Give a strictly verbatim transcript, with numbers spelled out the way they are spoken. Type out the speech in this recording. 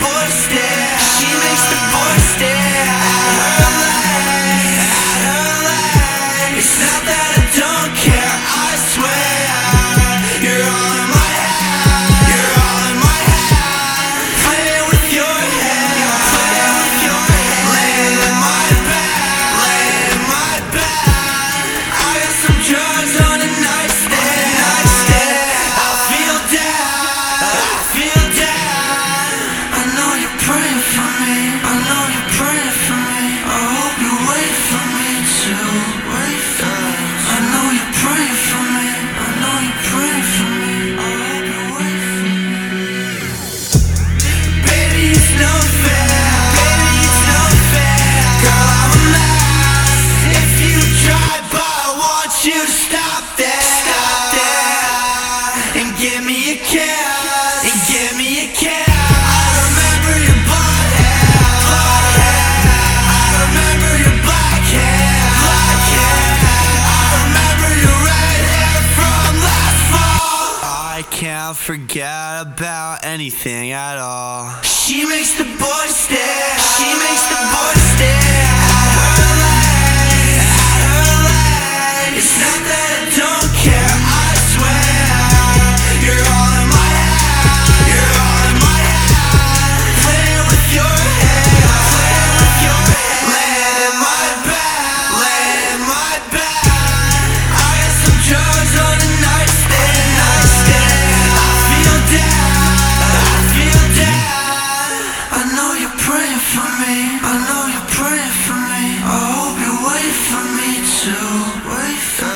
boys stare. She makes the boys stare at her legs, at her legs. It's not that I don't care, I swear. You're all in my head, you're all in my head. Playing with your head, playing with your head. Laying in my bed, laying in my bed. I got some drugs on a nightstand, nightstand. I feel dead, I feel dead. I know you're praying for me, I know you're praying for me. I hope you wait for me too, wait for me. I know you're praying for me, I know you're praying for me. I hope you wait for me. Baby, it's no fair, baby, it's no fair. Girl, I'm a mess if you try, but I want you to stop there, stop there, and give me a kiss, and give me a kiss. I remember your blonde hair, blonde hair. I remember your black hair, black hair. I remember your red hair from last fall. I can't forget about anything at all. She makes the boys stare, she makes the boys stare at her legs, at her legs. It's not that I don't care, I swear. You're all in my head, you're all in my head. Playing with your head, playing with your head. Laying in my bed, laying in my bed. I got some drugs on a nightstand, nightstand. I feel dead, I feel dead. I know you're praying for me, I know you're praying for me. I hope you wait for me too, wait for me.